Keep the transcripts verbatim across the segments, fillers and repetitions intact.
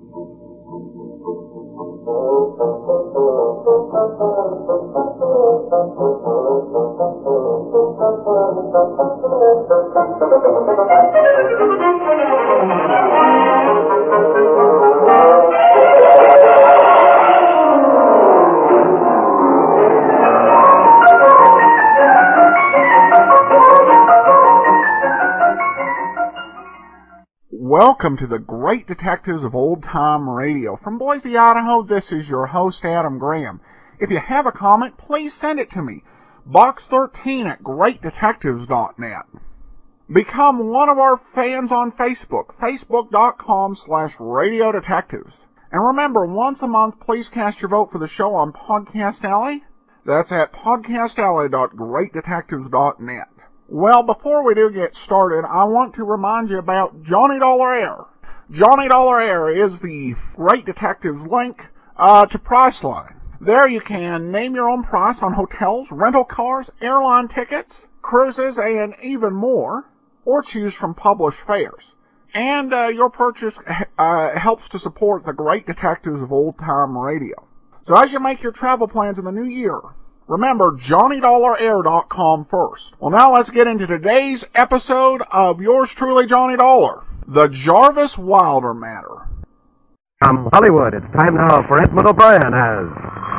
Welcome to the Great Detectives of Old Time Radio. From Boise, Idaho, this is your host, Adam Graham. If you have a comment, please send it to me. box thirteen at great detectives dot net. Become one of our fans on Facebook, facebook.com slash radio detectives. And remember, once a month, please cast your vote for the show on Podcast Alley. That's at podcast alley dot great detectives dot net. Well, before we do get started, I want to remind you about Johnny Dollar Air. Johnny Dollar Air is the Great Detectives link uh, to Priceline. There you can name your own price on hotels, rental cars, airline tickets, cruises, and even more, or choose from published fares. And uh, your purchase uh, helps to support the Great Detectives of Old Time Radio. So as you make your travel plans in the new year, remember johnny dollar air dot com first. Well, now let's get into today's episode of yours truly, Johnny Dollar, the Jarvis Wilder matter. From Hollywood, it's time now for Edmund O'Brien as...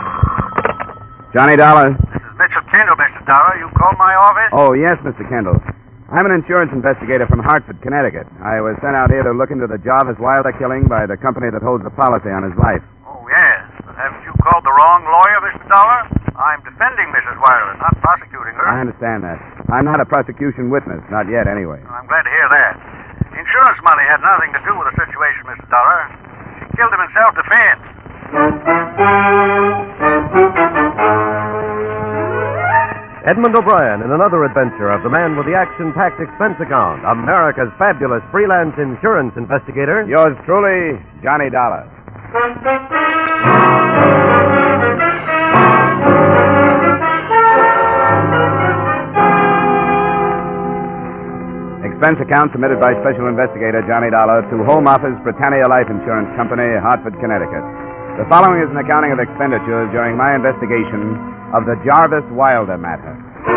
Johnny Dollar. This is Mitchell Kendall, Mister Dollar. You called my office? Oh, yes, Mister Kendall. I'm an insurance investigator from Hartford, Connecticut. I was sent out here to look into the Jarvis Wilder killing by the company that holds the policy on his life. Oh, yes. But haven't you called the wrong lawyer, Mister Dollar? I'm defending Missus Wilder, not prosecuting her. I understand that. I'm not a prosecution witness, not yet anyway. Well, I'm glad to hear that. Insurance money had nothing to do with the situation, Mister Dollar. He killed him in self-defense. Edmund O'Brien in another adventure of the man with the action-packed expense account, America's fabulous freelance insurance investigator. Yours truly, Johnny Dollar. Expense account submitted by Special Investigator Johnny Dollar to Home Office Britannia Life Insurance Company, Hartford, Connecticut. The following is an accounting of expenditures during my investigation of the Jarvis Wilder matter.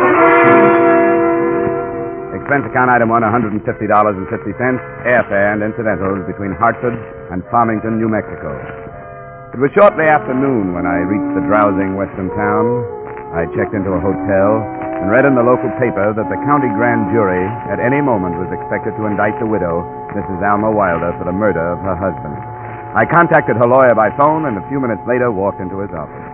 Expense account item one, one hundred fifty dollars and fifty cents, airfare and incidentals between Hartford and Farmington, New Mexico. It was shortly after noon when I reached the drowsing western town. I checked into a hotel and read in the local paper that the county grand jury at any moment was expected to indict the widow, Missus Alma Wilder, for the murder of her husband. I contacted her lawyer by phone and a few minutes later walked into his office.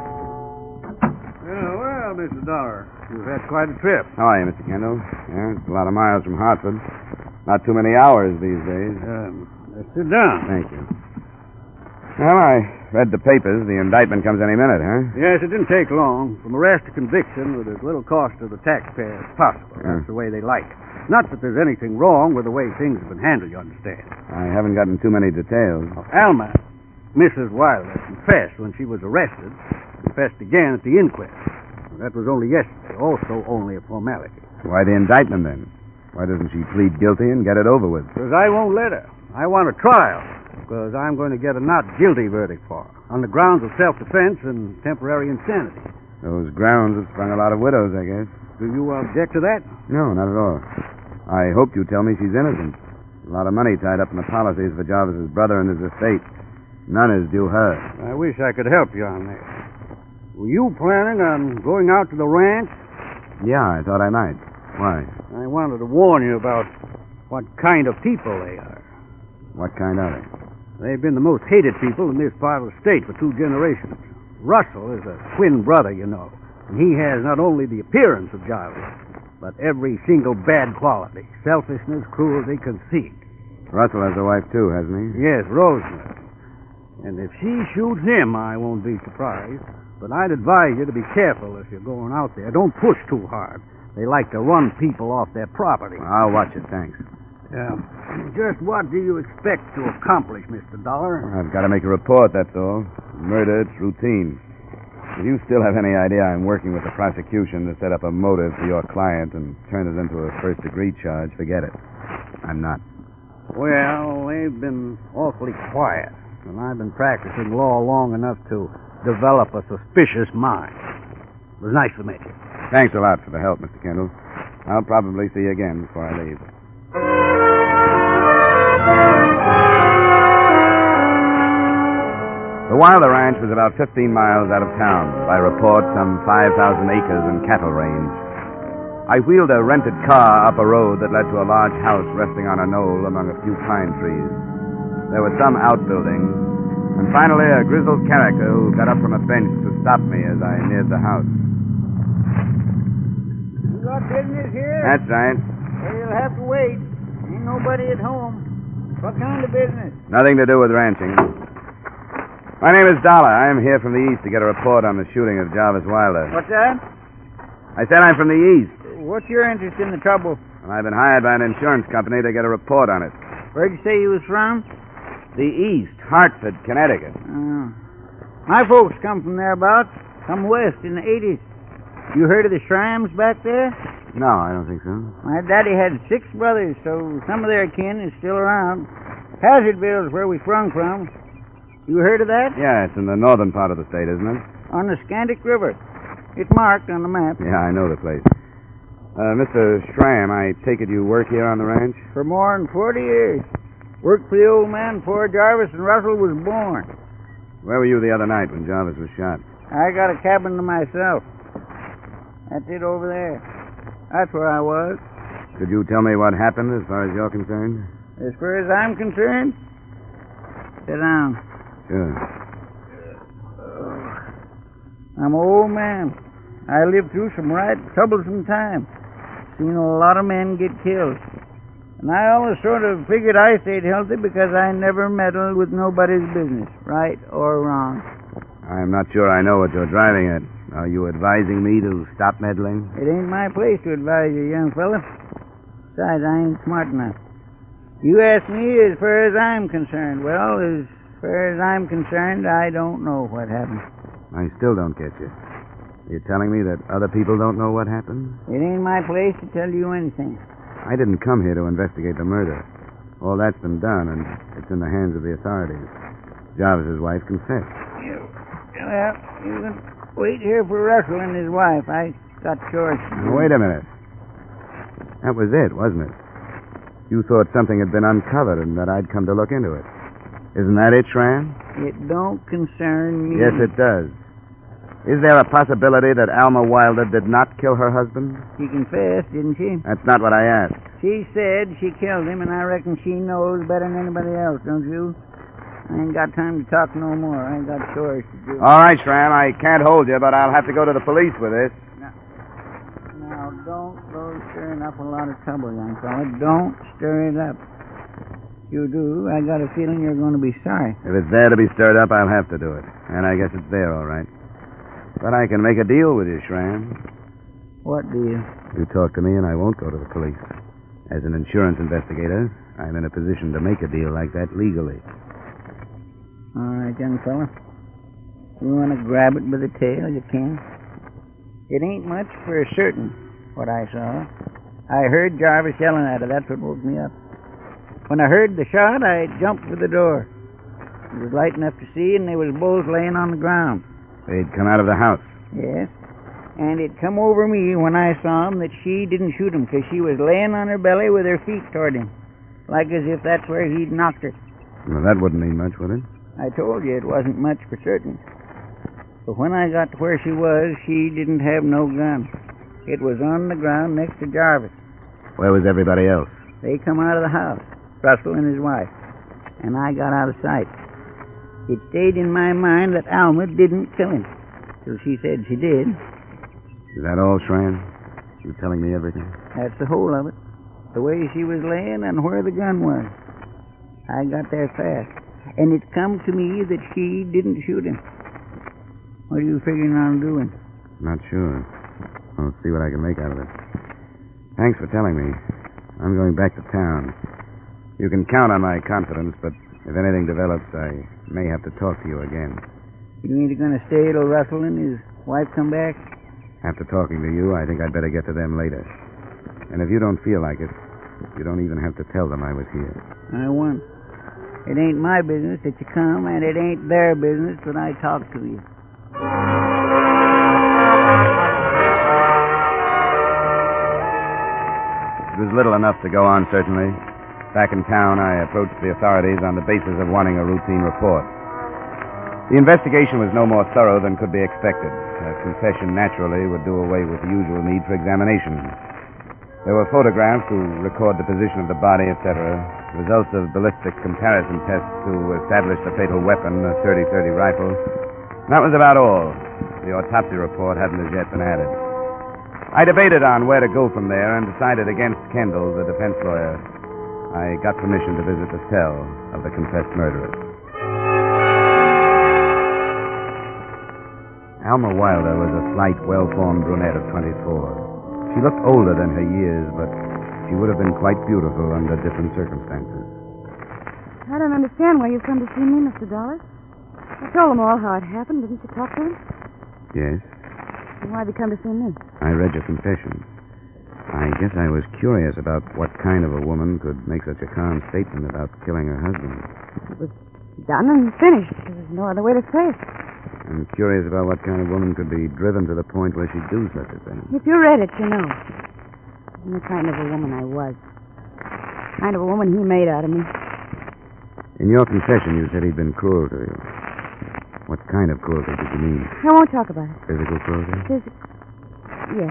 Oh, well, Mister Dollar, you've had quite a trip. How are you, Mister Kendall? Yeah, it's a lot of miles from Hartford. Not too many hours these days. Um, let's sit down. Thank you. Well, I read the papers. The indictment comes any minute, huh? Yes, it didn't take long. From arrest to conviction with as little cost to the taxpayer as possible. Yeah. That's the way they like it. Not that there's anything wrong with the way things have been handled, you understand. I haven't gotten too many details. Alma, Missus Wilder, confessed when she was arrested. Confessed again at the inquest. That was only yesterday. Also only a formality. Why the indictment, then? Why doesn't she plead guilty and get it over with? Because I won't let her. I want a trial. Because I'm going to get a not guilty verdict for her. On the grounds of self-defense and temporary insanity. Those grounds have sprung a lot of widows, I guess. Do you object to that? No, not at all. I hoped you'd tell me she's innocent. A lot of money tied up in the policies for Jarvis's brother and his estate. None is due her. I wish I could help you on that. Were you planning on going out to the ranch? Yeah, I thought I might. Why? I wanted to warn you about what kind of people they are. What kind are they? They've been the most hated people in this part of the state for two generations. Russell is a twin brother, you know. And he has not only the appearance of Jarvis, but every single bad quality. Selfishness, cruelty, conceit. Russell has a wife, too, hasn't he? Yes, Rosemary. And if she shoots him, I won't be surprised. But I'd advise you to be careful if you're going out there. Don't push too hard. They like to run people off their property. I'll watch it, thanks. Yeah. Just what do you expect to accomplish, Mister Dollar? I've got to make a report, that's all. Murder, it's routine. If you still have any idea I'm working with the prosecution to set up a motive for your client and turn it into a first-degree charge, forget it. I'm not. Well, they've been awfully quiet. Well, I've been practicing law long enough to develop a suspicious mind. It was nice to meet you. Thanks a lot for the help, Mister Kendall. I'll probably see you again before I leave. The Wilder Ranch was about fifteen miles out of town. By report, some five thousand acres and cattle range. I wheeled a rented car up a road that led to a large house resting on a knoll among a few pine trees. There were some outbuildings, and finally a grizzled character who got up from a bench to stop me as I neared the house. You got business here? That's right. Well, you'll have to wait. Ain't nobody at home. What kind of business? Nothing to do with ranching. My name is Dollar. I am here from the east to get a report on the shooting of Jarvis Wilder. What's that? I said I'm from the east, What's your interest in the trouble? and I've been hired by an insurance company to get a report on it. Where'd you say you was from? The east, Hartford, Connecticut. Oh. My folks come from thereabouts. Come west in the eighties. You heard of the Shrams back there? No, I don't think so. My daddy had six brothers, so some of their kin is still around. Hazardville's where we sprung from. You heard of that? Yeah, it's in the northern part of the state, isn't it? On the Scandic River. It's marked on the map. Yeah, I know the place. Uh, Mister Schramm, I take it you work here on the ranch? For more than forty years. Worked for the old man before Jarvis and Russell was born. Where were you the other night when Jarvis was shot? I got a cabin to myself. That's it over there. That's where I was. Could you tell me what happened as far as you're concerned? As far as I'm concerned, sit down. Sure. I'm an old man. I lived through some right troublesome times. Seen a lot of men get killed. And I always sort of figured I stayed healthy because I never meddled with nobody's business, right or wrong. I'm not sure I know what you're driving at. Are you advising me to stop meddling? It ain't my place to advise you, young fella. Besides, I ain't smart enough. You ask me as far as I'm concerned. Well, as far as I'm concerned, I don't know what happened. I still don't get you. You're telling me that other people don't know what happened? It ain't my place to tell you anything. I didn't come here to investigate the murder. All that's been done, and it's in the hands of the authorities. Jarvis's wife confessed. You, well, you can wait here for Russell and his wife. I got chores to do. Now, wait a minute. That was it, wasn't it? You thought something had been uncovered and that I'd come to look into it. Isn't that it, Schramm? It don't concern me. Yes, it does. Is there a possibility that Alma Wilder did not kill her husband? She confessed, didn't she? That's not what I asked. She said she killed him, and I reckon she knows better than anybody else, don't you? I ain't got time to talk no more. I ain't got chores to do. All right, Schramm, I can't hold you, but I'll have to go to the police with this. Now, don't go stirring up a lot of trouble, young fella. Don't stir it up. You do, I got a feeling you're going to be sorry. If it's there to be stirred up, I'll have to do it. And I guess it's there, all right. But I can make a deal with you, Schramm. What deal? You talk to me and I won't go to the police. As an insurance investigator, I'm in a position to make a deal like that legally. All right, young fella. You want to grab it by the tail, you can. It ain't much for certain, what I saw. I heard Jarvis yelling at her. That's what woke me up. When I heard the shot, I jumped for the door. It was light enough to see, and they was both laying on the ground. They'd come out of the house. Yes. And it come over me when I saw him that she didn't shoot him because she was laying on her belly with her feet toward him, like as if that's where he'd knocked her. Well, that wouldn't mean much, would it? I told you it wasn't much for certain. But when I got to where she was, she didn't have no gun. It was on the ground next to Jarvis. Where was everybody else? They come out of the house, Russell and his wife, and I got out of sight. It stayed in my mind that Alma didn't kill him, till she said she did. Is that all, Schramm? You telling me everything? That's the whole of it. The way she was laying and where the gun was. I got there fast, and it come to me that she didn't shoot him. What are you figuring on doing? Not sure. I'll see what I can make out of it. Thanks for telling me. I'm going back to town. You can count on my confidence, but if anything develops, I may have to talk to you again. You ain't going to stay till Russell and his wife come back? After talking to you, I think I'd better get to them later. And if you don't feel like it, you don't even have to tell them I was here. I won't. It ain't my business that you come, and it ain't their business that I talk to you. It was little enough to go on, certainly. Back in town, I approached the authorities on the basis of wanting a routine report. The investigation was no more thorough than could be expected. A confession, naturally, would do away with the usual need for examination. There were photographs to record the position of the body, et cetera, results of ballistic comparison tests to establish the fatal weapon, a thirty thirty rifle. That was about all. The autopsy report hadn't as yet been added. I debated on where to go from there and decided against Kendall, the defense lawyer. I got permission to visit the cell of the confessed murderers. Alma Wilder was a slight, well-formed brunette of twenty-four. She looked older than her years, but she would have been quite beautiful under different circumstances. I don't understand why you've come to see me, Mister Dollar. I told them all how it happened. Didn't you talk to them? Yes? And why have you come to see me? I read your confession. I guess I was curious about what kind of a woman could make such a calm statement about killing her husband. It was done and finished. There was no other way to say it. I'm curious about what kind of woman could be driven to the point where she'd do such a thing. If you read it, you know. I'm the kind of a woman I was. The kind of a woman he made out of me. In your confession, you said he'd been cruel to you. What kind of cruelty did you mean? I won't talk about it. Physical cruelty? Physical? Yes.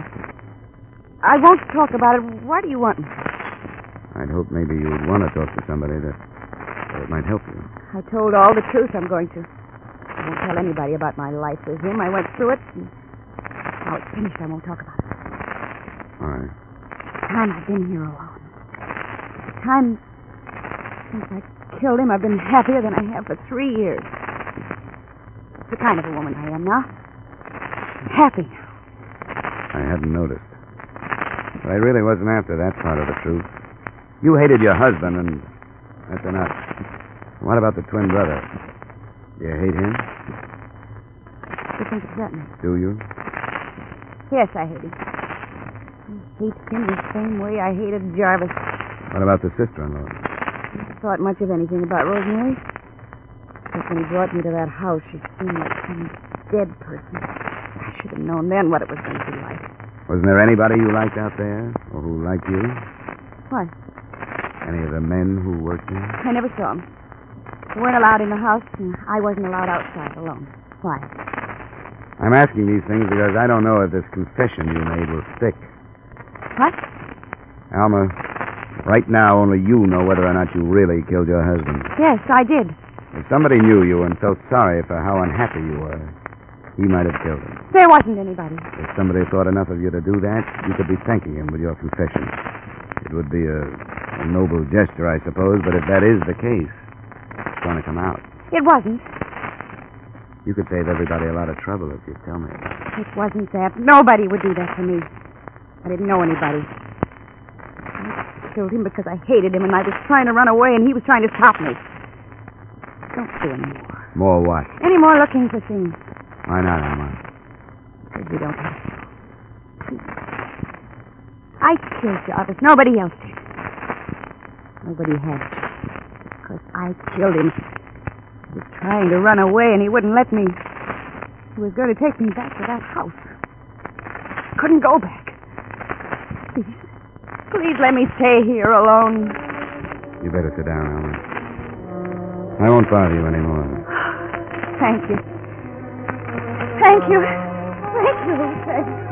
I won't talk about it. Why do you want me? I'd hope maybe you'd want to talk to somebody that, that might help you. I told all the truth I'm going to. I won't tell anybody about my life with him. I went through it, and now it's finished. I won't talk about it. All right. The time I've been here alone. The time since I killed him, I've been happier than I have for three years. It's the kind of a woman I am now. I'm happy now. I hadn't noticed. But I really wasn't after that part of the truth. You hated your husband, and that's enough. What about the twin brother? Do you hate him? What do you think of that, man? Do you? Yes, I hate him. I hate him the same way I hated Jarvis. What about the sister-in-law? I never thought much of anything about Rosemary. Except when he brought me to that house, she seemed like some dead person. I should have known then what it was going to be like. Wasn't there anybody you liked out there? Or who liked you? What? Any of the men who worked there? I never saw him. They weren't allowed in the house, and I wasn't allowed outside alone. Why? I'm asking these things because I don't know if this confession you made will stick. What? Alma, right now only you know whether or not you really killed your husband. Yes, I did. If somebody knew you and felt sorry for how unhappy you were, he might have killed him. There wasn't anybody. If somebody thought enough of you to do that, you could be thanking him with your confession. It would be a, a noble gesture, I suppose, but if that is the case, it's going to come out. It wasn't. You could save everybody a lot of trouble if you'd tell me. It wasn't that. Nobody would do that to me. I didn't know anybody. I killed him because I hated him, and I was trying to run away, and he was trying to stop me. Don't do any more. More what? Any more looking for things. Why not, Alma? Because you don't have to. I killed Jarvis. Nobody else did. Nobody had. Because I killed him. He was trying to run away, and he wouldn't let me. He was going to take me back to that house. I couldn't go back. Please. Please let me stay here alone. You better sit down, Alma. I won't bother you anymore. Thank you. Thank you. Thank you. Thank you.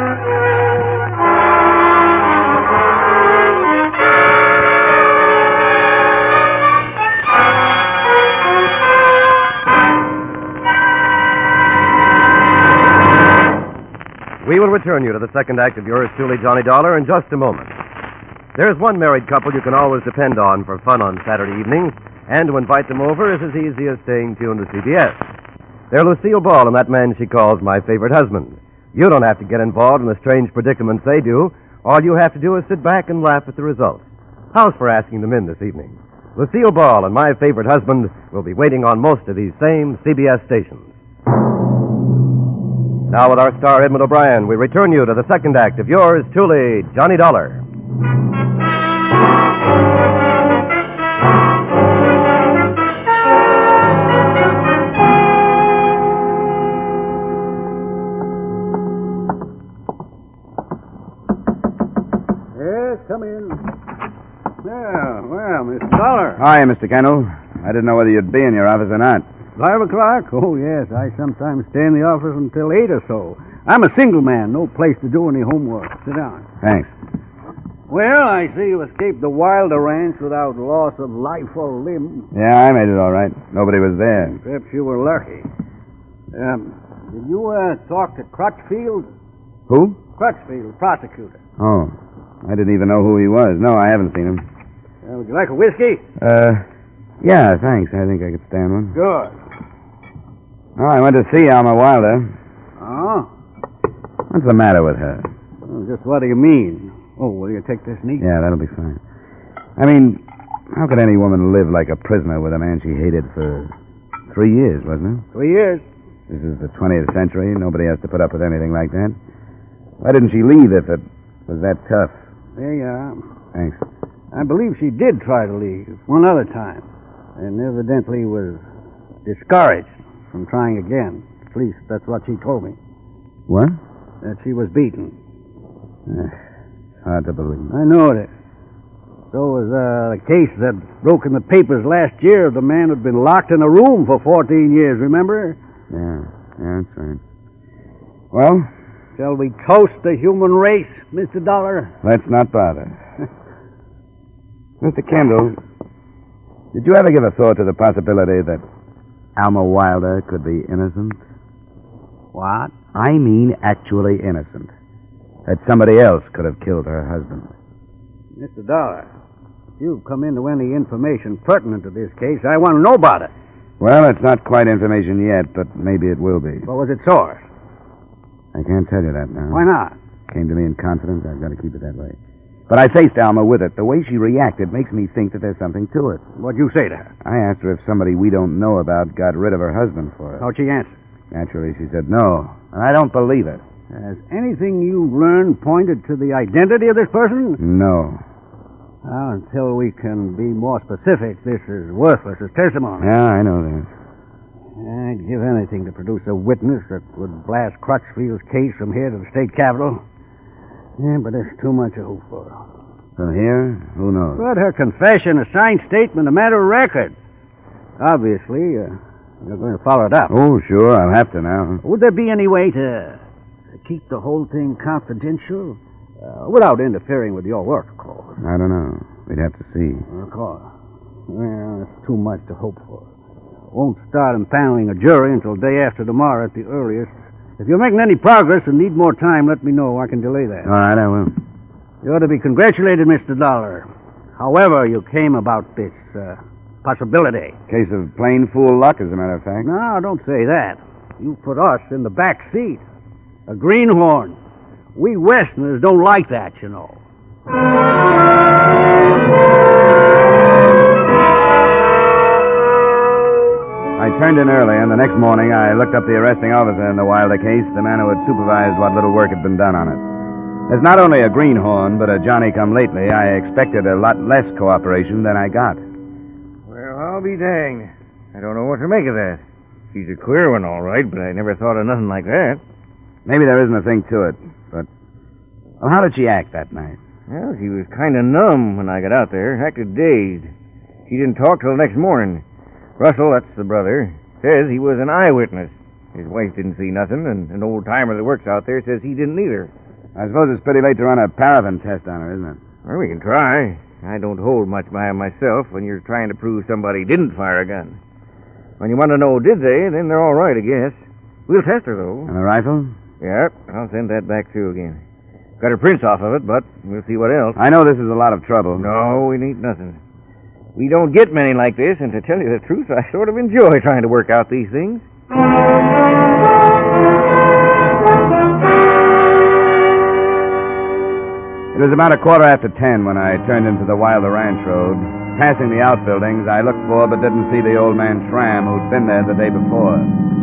We will return you to the second act of yours truly, Johnny Dollar, in just a moment. There's one married couple you can always depend on for fun on Saturday evenings, and to invite them over is as easy as staying tuned to C B S. They're Lucille Ball and that man she calls my favorite husband. You don't have to get involved in the strange predicaments they do. All you have to do is sit back and laugh at the results. How's for asking them in this evening? Lucille Ball and my favorite husband will be waiting on most of these same C B S stations. Now with our star Edmund O'Brien, we return you to the second act of yours truly, Johnny Dollar. Hi, Mister Kendall. I didn't know whether you'd be in your office or not. Five o'clock? Oh, yes. I sometimes stay in the office until eight or so. I'm a single man. No place to do any homework. Sit down. Thanks. Well, I see you escaped the Wilder Ranch without loss of life or limb. Yeah, I made it all right. Nobody was there. Perhaps you were lucky. Um, did you uh, talk to Crutchfield? Who? Crutchfield, prosecutor. Oh, I didn't even know who he was. No, I haven't seen him. Uh, would you like a whiskey? Uh, yeah, thanks. I think I could stand one. Good. Oh, I went to see Alma Wilder. Oh? What's the matter with her? Well, just what do you mean? Oh, will you take this neat? Yeah, that'll be fine. I mean, how could any woman live like a prisoner with a man she hated for three years, wasn't it? Three years. This is the twentieth century. Nobody has to put up with anything like that. Why didn't she leave if it was that tough? There you are. Thanks. I believe she did try to leave one other time, and evidently was discouraged from trying again. At least that's what she told me. What? That she was beaten. Uh, hard to believe. I know it. So was uh, the case that broke in the papers last year of the man who'd been locked in a room for fourteen years, remember? Yeah, yeah, that's right. Well, shall we toast the human race, Mister Dollar? Let's not bother. Mister Kendall, did you ever give a thought to the possibility that Alma Wilder could be innocent? What? I mean actually innocent. That somebody else could have killed her husband. Mister Dollar, if you've come into any information pertinent to this case, I want to know about it. Well, it's not quite information yet, but maybe it will be. What was its source? I can't tell you that now. Why not? Came to me in confidence. I've got to keep it that way. But I faced Alma with it. The way she reacted makes me think that there's something to it. What'd you say to her? I asked her if somebody we don't know about got rid of her husband for her. How'd she answer? Naturally, she said no. And I don't believe it. Has anything you've learned pointed to the identity of this person? No. Well, until we can be more specific, this is worthless as testimony. Yeah, I know that. I'd give anything to produce a witness that would blast Crutchfield's case from here to the state capitol. Yeah, but it's too much to hope for. From here? Who knows? But her confession, a signed statement, a matter of record. Obviously, uh, you're going to follow it up. Oh, sure, I'll have to now. Would there be any way to, to keep the whole thing confidential? Uh, without interfering with your work, of course. I don't know. We'd have to see. Of course. Well, it's too much to hope for. Won't start impaneling a jury until day after tomorrow at the earliest. If you're making any progress and need more time, let me know. I can delay that. All right, I will. You ought to be congratulated, Mister Dollar. However you came about this uh, possibility. Case of plain fool luck, as a matter of fact. No, don't say that. You put us in the back seat. A greenhorn. We Westerners don't like that, you know. I turned in early, and the next morning I looked up the arresting officer in the Wilder case, the man who had supervised what little work had been done on it. As not only a greenhorn, but a Johnny-come-lately, I expected a lot less cooperation than I got. Well, I'll be danged. I don't know what to make of that. She's a queer one, all right, but I never thought of nothing like that. Maybe there isn't a thing to it, but... Well, how did she act that night? Well, she was kind of numb when I got out there, acted dazed. She didn't talk till the next morning. Russell, that's the brother, says he was an eyewitness. His wife didn't see nothing, and an old-timer that works out there says he didn't either. I suppose it's pretty late to run a paraffin test on her, isn't it? Well, we can try. I don't hold much behind myself when you're trying to prove somebody didn't fire a gun. When you want to know did they, then they're all right, I guess. We'll test her, though. And the rifle? Yeah, I'll send that back through again. Got her prints off of it, but we'll see what else. I know this is a lot of trouble. No, we need nothing. We don't get many like this, and to tell you the truth, I sort of enjoy trying to work out these things. It was about a quarter after ten when I turned into the Wilder Ranch Road. Passing the outbuildings, I looked for but didn't see the old man Schramm who'd been there the day before.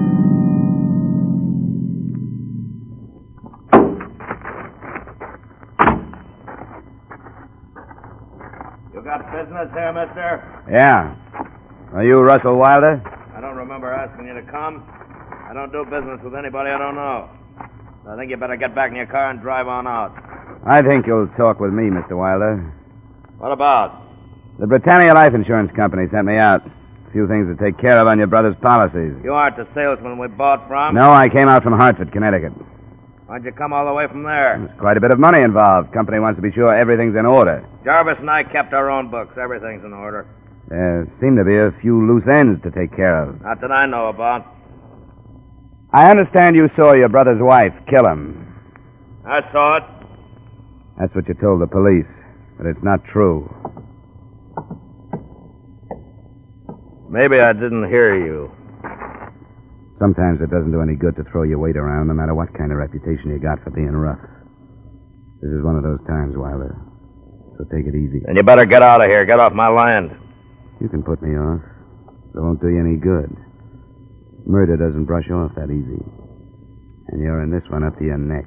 You got business here, mister? Yeah. Are you Russell Wilder? I don't remember asking you to come. I don't do business with anybody I don't know. I think you better get back in your car and drive on out. I think you'll talk with me, Mister Wilder. What about? The Britannia Life Insurance Company sent me out. A few things to take care of on your brother's policies. You aren't the salesman we bought from? No, I came out from Hartford, Connecticut. Why'd you come all the way from there? There's quite a bit of money involved. Company wants to be sure everything's in order. Jarvis and I kept our own books. Everything's in order. There seem to be a few loose ends to take care of. Not that I know about. I understand you saw your brother's wife kill him. I saw it. That's what you told the police, but it's not true. Maybe I didn't hear you. Sometimes it doesn't do any good to throw your weight around, no matter what kind of reputation you got for being rough. This is one of those times, Wilder. So take it easy. Then you better get out of here. Get off my land. You can put me off. It won't do you any good. Murder doesn't brush off that easy. And you're in this one up to your neck.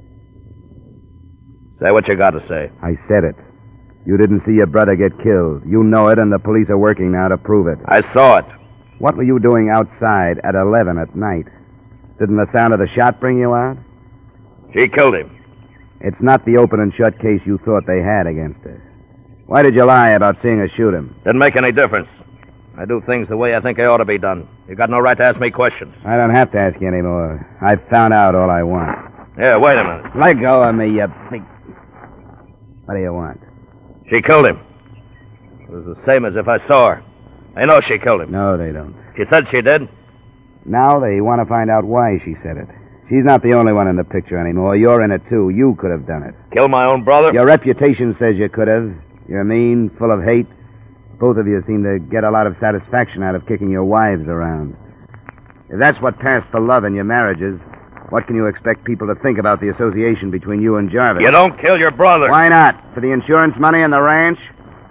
Say what you got to say. I said it. You didn't see your brother get killed. You know it, and the police are working now to prove it. I saw it. What were you doing outside at eleven at night? Didn't the sound of the shot bring you out? She killed him. It's not the open and shut case you thought they had against her. Why did you lie about seeing her shoot him? Didn't make any difference. I do things the way I think they ought to be done. You got no right to ask me questions. I don't have to ask you anymore. I've found out all I want. Yeah, wait a minute. Let go of me, you big... What do you want? She killed him. It was the same as if I saw her. They know she killed him. No, they don't. She said she did. Now they want to find out why she said it. She's not the only one in the picture anymore. You're in it, too. You could have done it. Kill my own brother? Your reputation says you could have. You're mean, full of hate. Both of you seem to get a lot of satisfaction out of kicking your wives around. If that's what passed for love in your marriages, what can you expect people to think about the association between you and Jarvis? You don't kill your brother. Why not? For the insurance money and the ranch?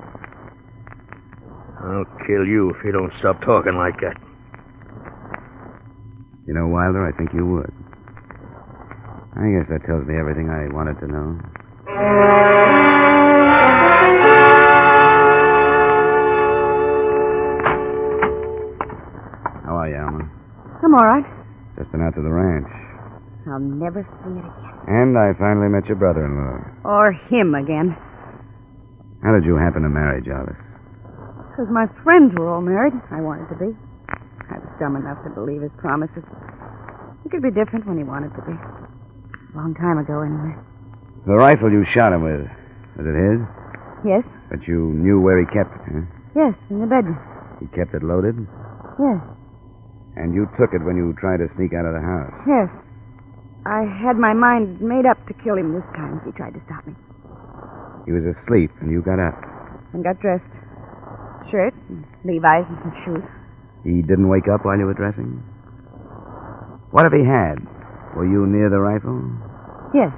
I'll kill you if you don't stop talking like that. You know, Wilder, I think you would. I guess that tells me everything I wanted to know. How are you, Alma? I'm all right. Just been out to the ranch. I'll never see it again. And I finally met your brother-in-law. Or him again. How did you happen to marry Jarvis? Because my friends were all married. I wanted to be. I was dumb enough to believe his promises. He could be different when he wanted to be. A long time ago, anyway. The rifle you shot him with, was it his? Yes? But you knew where he kept it, huh? Yes, in the bedroom. He kept it loaded? Yes. And you took it when you tried to sneak out of the house? Yes. I had my mind made up to kill him this time if he tried to stop me. He was asleep, and you got up. And got dressed. Shirt, and Levi's, and some shoes. He didn't wake up while you were dressing? What if he had? Were you near the rifle? Yes.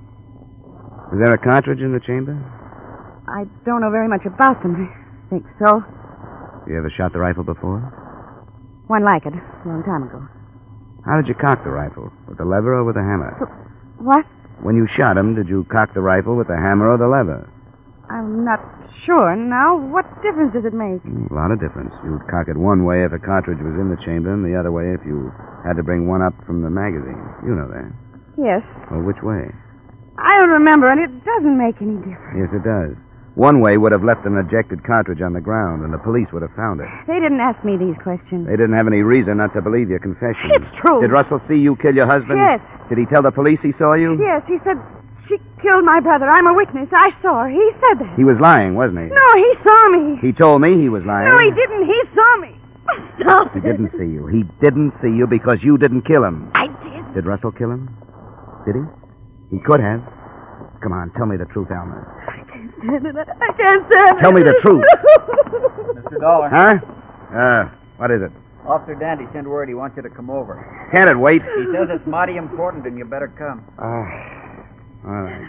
Was there a cartridge in the chamber? I don't know very much about them. I think so. You ever shot the rifle before? One like it, a long time ago. How did you cock the rifle? With the lever or with the hammer? What? When you shot him, did you cock the rifle with the hammer or the lever? I'm not sure now. What difference does it make? Mm, a lot of difference. You'd cock it one way if a cartridge was in the chamber, and the other way if you had to bring one up from the magazine. You know that. Yes. Well, which way? I don't remember, and it doesn't make any difference. Yes, it does. One way would have left an ejected cartridge on the ground, and the police would have found it. They didn't ask me these questions. They didn't have any reason not to believe your confession. It's true. Did Russell see you kill your husband? Yes. Did he tell the police he saw you? Yes, he said she killed my brother. I'm a witness. I saw her. He said that. He was lying, wasn't he? No, he saw me. He told me he was lying. No, he didn't. He saw me. Stop He it. didn't see you. He didn't see you because you didn't kill him. I did. Did Russell kill him? Did he? He could have. Come on, tell me the truth, Alma. I can't stand it. I can't stand it. Tell me the truth. Mister Dollar. Huh? Uh, what is it? Officer Dandy sent word he wants you to come over. Can't it wait? He says it's mighty important and you better come. Ah, all right.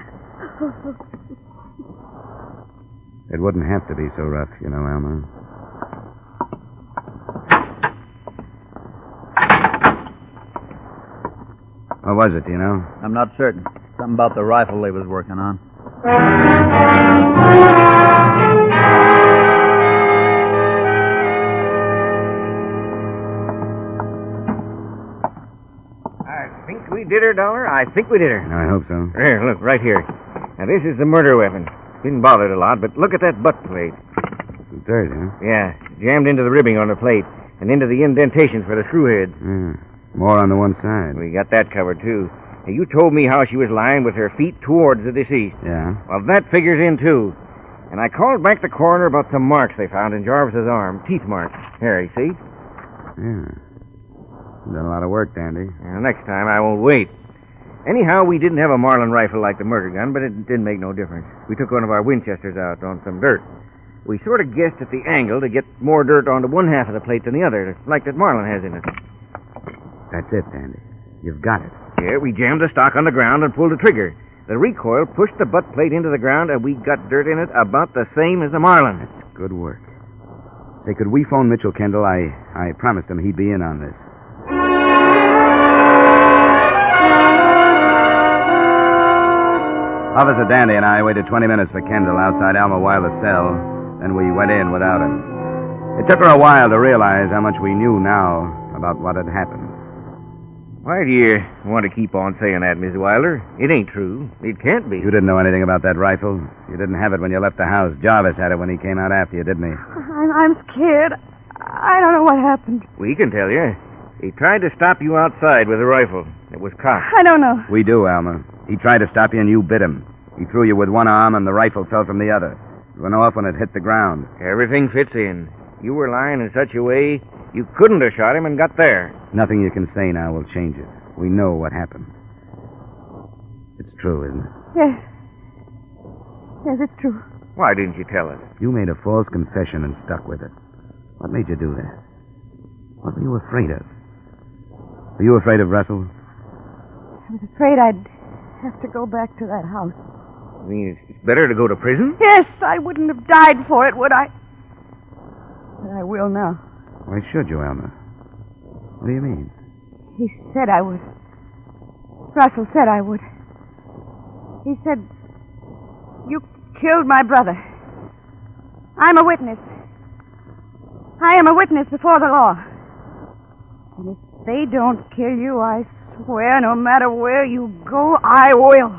It wouldn't have to be so rough, you know, Alma. What was it, do you know? I'm not certain. Something about the rifle they was working on. I think we did her, Dollar. I think we did her. I hope so. Here, look, right here. Now, this is the murder weapon. Been bothered a lot, but look at that butt plate. Dirt, huh? Yeah, jammed into the ribbing on the plate and into the indentations for the screw heads. Yeah. More on the one side. We got that covered, too. Now, you told me how she was lying with her feet towards the deceased. Yeah? Well, that figures in, too. And I called back the coroner about some marks they found in Jarvis's arm. Teeth marks. Here, you see? Yeah. Done a lot of work, Dandy. Well, next time I won't wait. Anyhow, we didn't have a Marlin rifle like the murder gun, but it didn't make no difference. We took one of our Winchesters out on some dirt. We sort of guessed at the angle to get more dirt onto one half of the plate than the other, like that Marlin has in it. That's it, Dandy. You've got it. Yeah, we jammed the stock on the ground and pulled the trigger. The recoil pushed the butt plate into the ground, and we got dirt in it about the same as the Marlin. That's good work. Say, could we phone Mitchell Kendall? I, I promised him he'd be in on this. Officer Dandy and I waited twenty minutes for Kendall outside Alma Wilder's cell. Then we went in without him. It took her a while to realize how much we knew now about what had happened. Why do you want to keep on saying that, Miss Wilder? It ain't true. It can't be. You didn't know anything about that rifle. You didn't have it when you left the house. Jarvis had it when he came out after you, didn't he? I'm, I'm scared. I don't know what happened. We can tell you. He tried to stop you outside with a rifle. It was cocked. I don't know. We do, Alma. He tried to stop you and you bit him. He threw you with one arm and the rifle fell from the other. It went off when it hit the ground. Everything fits in. You were lying in such a way you couldn't have shot him and got there. Nothing you can say now will change it. We know what happened. It's true, isn't it? Yes. Yes, it's true. Why didn't you tell us? You made a false confession and stuck with it. What made you do that? What were you afraid of? Were you afraid of Russell? I was afraid I'd have to go back to that house. You mean it's better to go to prison? Yes, I wouldn't have died for it, would I? But I will now. Why should you, Alma? What do you mean? He said I would. Russell said I would. He said, you killed my brother. I'm a witness. I am a witness before the law. And if they don't kill you, I swear no matter where you go, I will.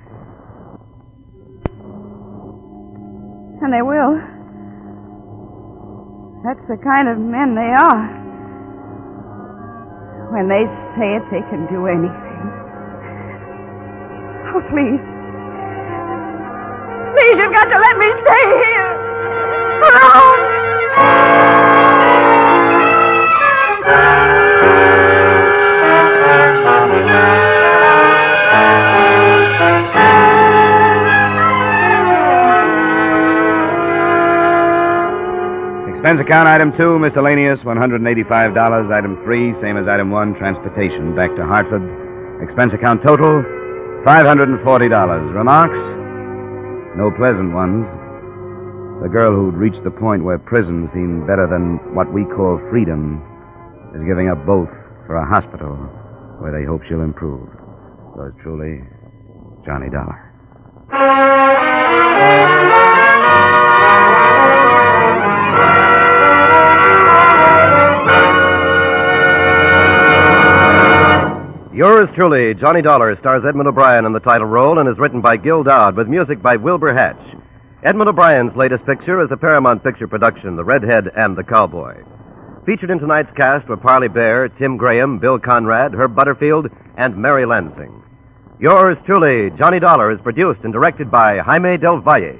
And they will. That's the kind of men they are. When they say it, they can do anything. Oh, please. Please, you've got to let me stay here. Alone. Expense account item two, miscellaneous, one hundred eighty-five dollars. Item three, same as item one, transportation back to Hartford. Expense account total, five hundred forty dollars. Remarks? No pleasant ones. The girl who'd reached the point where prison seemed better than what we call freedom is giving up both for a hospital where they hope she'll improve. Yours truly, Johnny Dollar. Yours truly, Johnny Dollar, stars Edmund O'Brien in the title role and is written by Gil Doud with music by Wilbur Hatch. Edmund O'Brien's latest picture is a Paramount Picture production, The Redhead and the Cowboy. Featured in tonight's cast were Parley Bear, Tim Graham, Bill Conrad, Herb Butterfield, and Mary Lansing. Yours truly, Johnny Dollar, is produced and directed by Jaime Del Valle.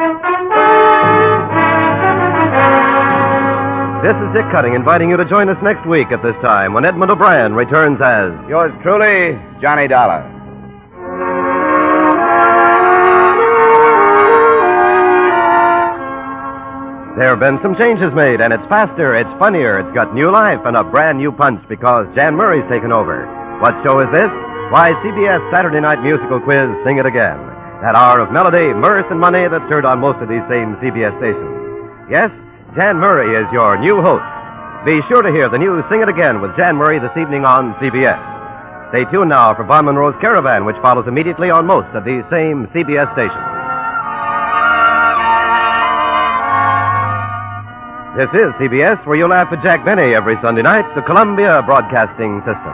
This is Dick Cutting inviting you to join us next week at this time when Edmund O'Brien returns as... Yours truly, Johnny Dollar. There have been some changes made, and it's faster, it's funnier, it's got new life and a brand new punch because Jan Murray's taken over. What show is this? Why, C B S Saturday Night Musical Quiz, Sing It Again. That hour of melody, mirth, and money that's heard on most of these same C B S stations. Yes, Jan Murray is your new host. Be sure to hear the new Sing It Again with Jan Murray this evening on C B S. Stay tuned now for Von Monroe's Caravan, which follows immediately on most of these same C B S stations. This is C B S, where you laugh at Jack Benny every Sunday night, the Columbia Broadcasting System.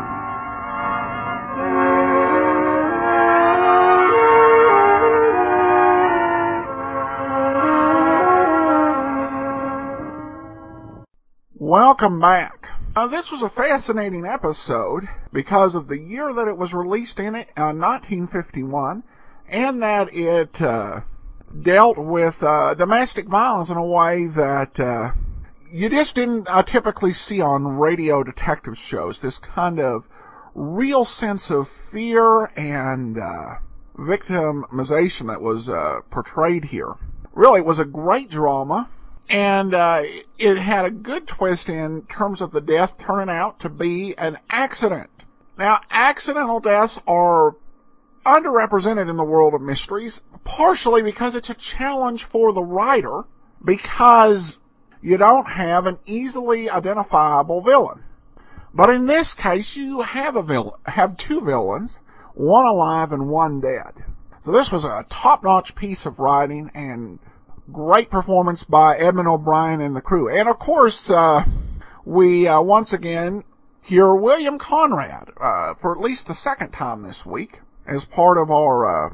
Welcome back. Uh, this was a fascinating episode because of the year that it was released in, it, uh, nineteen fifty-one, and that it uh, dealt with uh, domestic violence in a way that uh, you just didn't uh, typically see on radio detective shows. This kind of real sense of fear and uh, victimization that was uh, portrayed here. Really, it was a great drama. And uh, it had a good twist in terms of the death turning out to be an accident. Now, accidental deaths are underrepresented in the world of mysteries, partially because it's a challenge for the writer, because you don't have an easily identifiable villain. But in this case, you have a villain, have two villains, one alive and one dead. So this was a top-notch piece of writing and great performance by Edmund O'Brien and the crew. And, of course, uh, we uh, once again hear William Conrad uh, for at least the second time this week as part of our uh,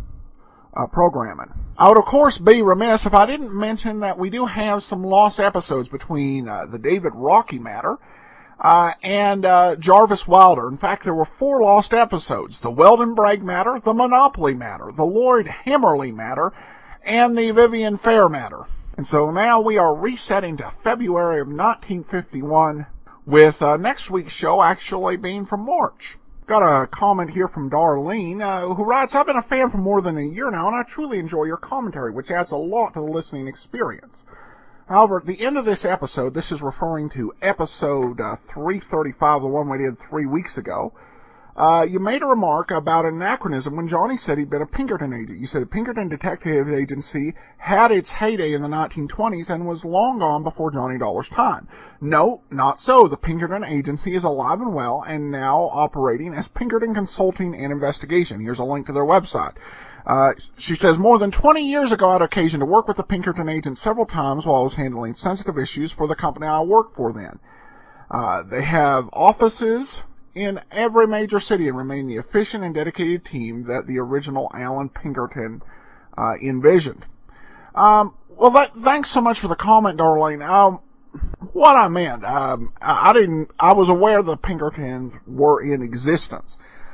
uh, programming. I would, of course, be remiss if I didn't mention that we do have some lost episodes between uh, the David Rocky matter uh, and uh, Jarvis Wilder. In fact, there were four lost episodes: the Weldon Bragg matter, the Monopoly matter, the Lloyd Hemmerly matter, and the Vivian Fair matter. And so now we are resetting to February of nineteen fifty-one, with uh, next week's show actually being from March. Got a comment here from Darlene, uh, who writes, "I've been a fan for more than a year now, and I truly enjoy your commentary, which adds a lot to the listening experience. However, at the end of this episode," this is referring to episode uh, three thirty-five, the one we did three weeks ago, Uh, you made a remark about an anachronism when Johnny said he'd been a Pinkerton agent. You said the Pinkerton Detective Agency had its heyday in the nineteen twenties and was long gone before Johnny Dollar's time. No, not so. The Pinkerton Agency is alive and well and now operating as Pinkerton Consulting and Investigation. Here's a link to their website. Uh, she says, "More than twenty years ago, I had occasion to work with the Pinkerton agent several times while I was handling sensitive issues for the company I worked for then. Uh, they have offices in every major city and remain the efficient and dedicated team that the original Alan Pinkerton uh, envisioned." Um, well, that, thanks so much for the comment, Darlene. Um, what I meant, um, I, I didn't. I was aware the Pinkertons were in existence,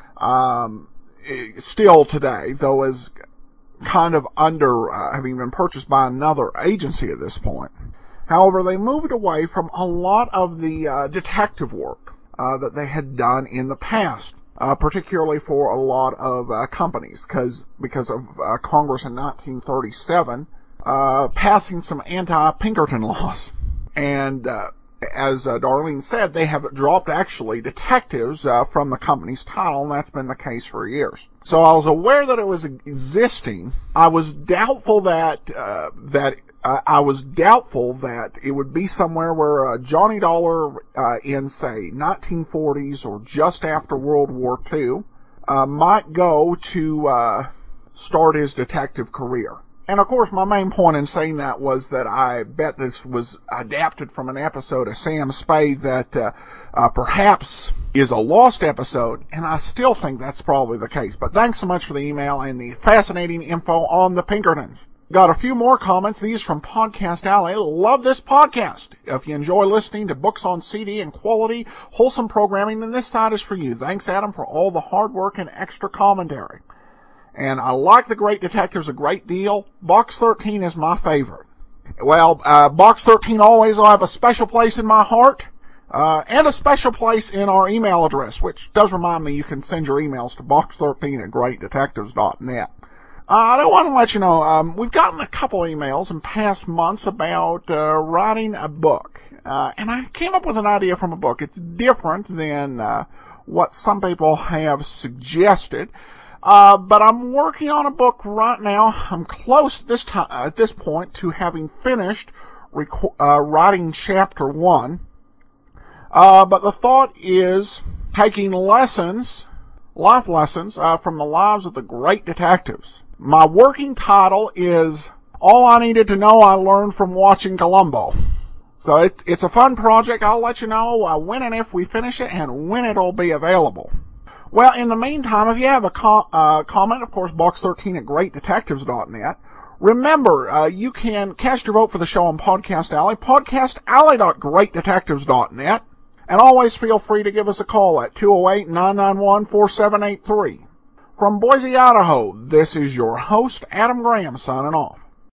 um, still today, though as kind of under uh, having been purchased by another agency at this point. However, they moved away from a lot of the uh, detective work Uh, that they had done in the past, uh, particularly for a lot of uh, companies, because because of uh, Congress in nineteen thirty-seven uh, passing some anti-Pinkerton laws. And uh, as uh, Darlene said, they have dropped actually detectives uh, from the company's title, and that's been the case for years. So I was aware that it was existing. I was doubtful that uh, that. Uh, I was doubtful that it would be somewhere where uh, Johnny Dollar uh, in, say, nineteen forties or just after World War Two uh, might go to uh, start his detective career. And, of course, my main point in saying that was that I bet this was adapted from an episode of Sam Spade that uh, uh, perhaps is a lost episode, and I still think that's probably the case. But thanks so much for the email and the fascinating info on the Pinkertons. Got a few more comments, these from Podcast Alley. Love this podcast. If you enjoy listening to books on C D and quality, wholesome programming, then this side is for you. Thanks, Adam, for all the hard work and extra commentary. And I like The Great Detectives a great deal. Box thirteen is my favorite. Well, uh, Box thirteen always will have a special place in my heart, uh, and a special place in our email address, which does remind me you can send your emails to box thirteen at great detectives dot net. Uh, I do want to let you know, um, we've gotten a couple emails in past months about uh, writing a book. Uh, and I came up with an idea from a book. It's different than uh, what some people have suggested. Uh, but I'm working on a book right now. I'm close this time, at this point to having finished rec- uh, writing chapter one. Uh, but the thought is taking lessons, life lessons, uh, from the lives of the great detectives. My working title is All I Needed to Know I Learned from Watching Columbo. So it, it's a fun project. I'll let you know uh, when and if we finish it and when it'll be available. Well, in the meantime, if you have a com- uh, comment, of course, box thirteen at great detectives dot net. Remember, uh, you can cast your vote for the show on Podcast Alley, podcast alley dot great detectives dot net, and always feel free to give us a call at two oh eight, nine nine one, four seven eight three. From Boise, Idaho, this is your host, Adam Graham, signing off.